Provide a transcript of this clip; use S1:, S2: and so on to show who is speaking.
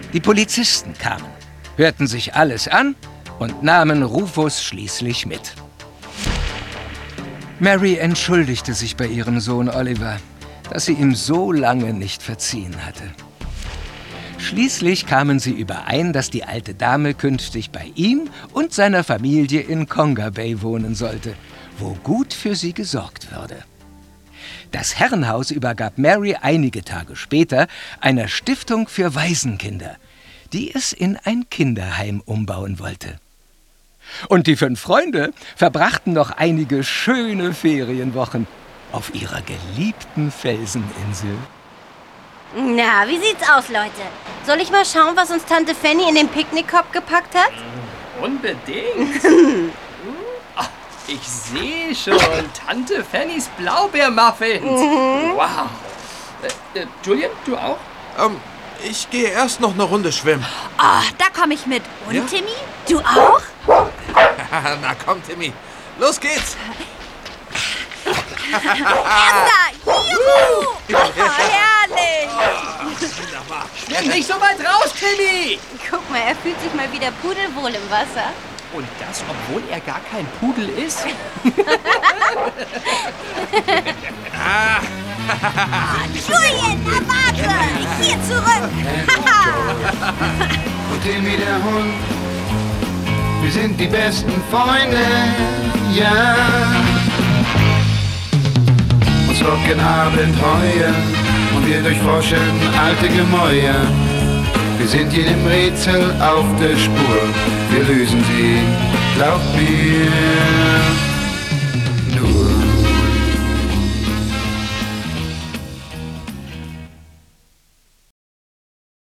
S1: Die Polizisten kamen, hörten sich alles an und nahmen Rufus schließlich mit. Mary entschuldigte sich bei ihrem Sohn Oliver, dass sie ihm so lange nicht verziehen hatte. Schließlich kamen sie überein, dass die alte Dame künftig bei ihm und seiner Familie in Conga Bay wohnen sollte, wo gut für sie gesorgt würde. Das Herrenhaus übergab Mary einige Tage später einer Stiftung für Waisenkinder, die es in ein Kinderheim umbauen wollte. Und die 5 Freunde verbrachten noch einige schöne Ferienwochen auf ihrer geliebten Felseninsel.
S2: Na, wie sieht's aus, Leute? Soll ich mal schauen, was uns Tante Fanny in den Picknickkorb gepackt hat?
S3: Unbedingt. Ich sehe schon Tante Fannys Blaubeermuffins. Wow. Julian, du auch?
S4: Ich gehe erst noch eine Runde schwimmen.
S5: Oh, da komme ich mit. Und
S4: Ja?
S5: Timmy? Du auch?
S4: Na komm, Timmy. Los geht's.
S5: Erster! Juhu! Oh, herrlich!
S3: Schwimm nicht so weit raus, Timmy!
S2: Guck mal, er fühlt sich mal wieder pudelwohl im Wasser.
S3: Und das, obwohl er gar kein Pudel ist?
S5: Julian, warte! Hier zurück!
S6: Und Timmy der Hund, wir sind die besten Freunde, ja. Uns locken Abenteuer und wir durchforschen alte Gemäuer. Wir sind jedem Rätsel auf der Spur, wir lösen sie, glaub mir.